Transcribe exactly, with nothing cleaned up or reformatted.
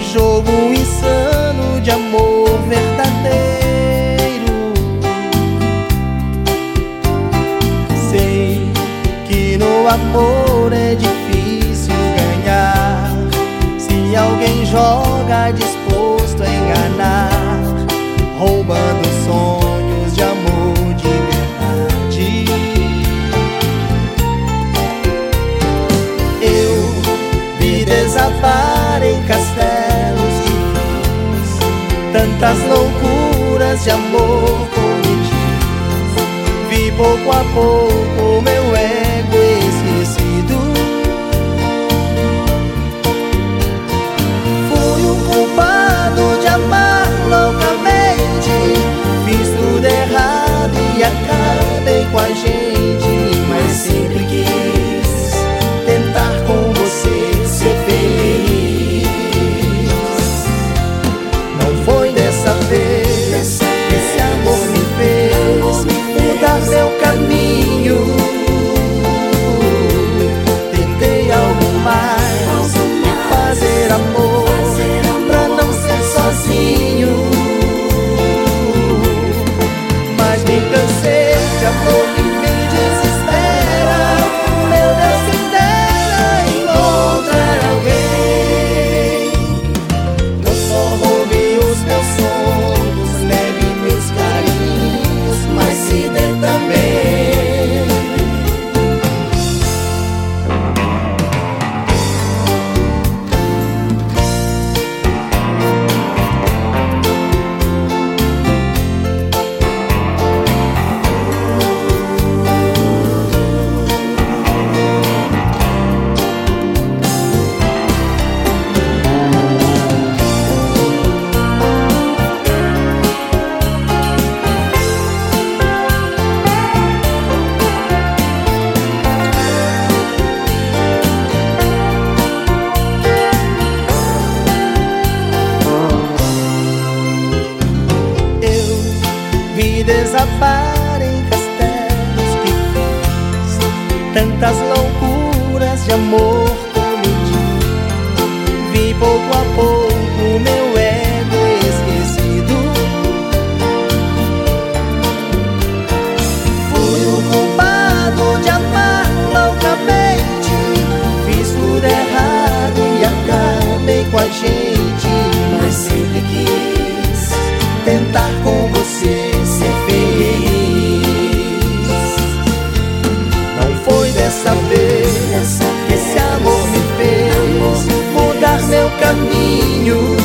jogo insano de amor verdadeiro. Sei que no amor é difícil ganhar. Se alguém joga disposto a enganar, roubando sonhos de amor de verdade. Eu vi desabar em castelos de luz tantas loucuras de amor cometidas. Vi pouco a pouco meu ego esquecido. Fui o culpado de amar loucamente. Fiz tudo errado e acabei com a gente, mas sempre quis tentar com você ser feliz. Não foi dessa vez que esse amor me fez mudar meu caminho. Tentei algo mais, fazer amor pra não ser sozinho, mas me cansei de amor que me desespera. Meu Deus, quem dera encontrar alguém. Não só roube os meus sonhos, leve meus carinhos, mas se dê também. Vi desabar em castelos que fiz tantas loucuras de amor cometidas. Vi pouco a pouco meu ego esquecido. Fui o culpado de amar loucamente. Fiz tudo errado e acabei com a gente, mas sempre quis tentar com você ser feliz. Não foi dessa vez que esse amor me fez mudar meu caminho.